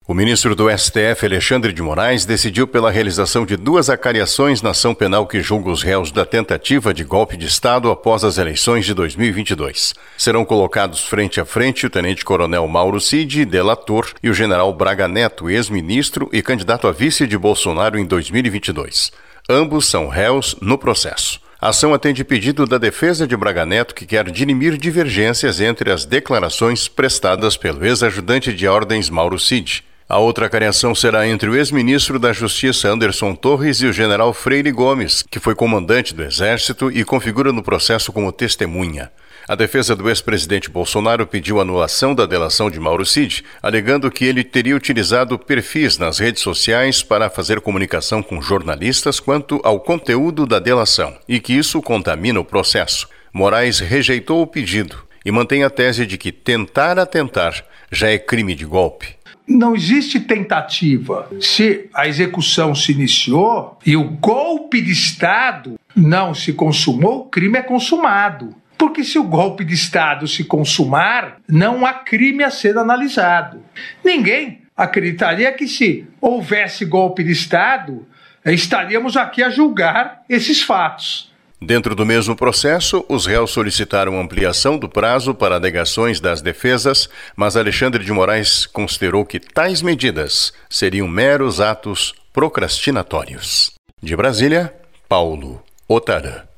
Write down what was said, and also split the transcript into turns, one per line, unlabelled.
O ministro do STF, Alexandre de Moraes, decidiu pela realização de 2 acariações na ação penal que julga os réus da tentativa de golpe de Estado após as eleições de 2022. Serão colocados frente a frente o tenente-coronel Mauro Cid, delator, e o general Braga Neto, ex-ministro e candidato a vice de Bolsonaro em 2022. Ambos são réus no processo. A ação atende pedido da defesa de Braga Neto, que quer dirimir divergências entre as declarações prestadas pelo ex-ajudante de ordens Mauro Cid. A outra acariação será entre o ex-ministro da Justiça Anderson Torres e o general Freire Gomes, que foi comandante do Exército e configura no processo como testemunha. A defesa do ex-presidente Bolsonaro pediu anulação da delação de Mauro Cid, alegando que ele teria utilizado perfis nas redes sociais para fazer comunicação com jornalistas quanto ao conteúdo da delação e que isso contamina o processo. Moraes rejeitou o pedido e mantém a tese de que tentar atentar já é crime de golpe.
Não existe tentativa. Se a execução se iniciou e o golpe de Estado não se consumou, o crime é consumado. Porque se o golpe de Estado se consumar, não há crime a ser analisado. Ninguém acreditaria que se houvesse golpe de Estado, estaríamos aqui a julgar esses fatos.
Dentro do mesmo processo, os réus solicitaram ampliação do prazo para alegações das defesas, mas Alexandre de Moraes considerou que tais medidas seriam meros atos procrastinatórios. De Brasília, Paulo Otarã.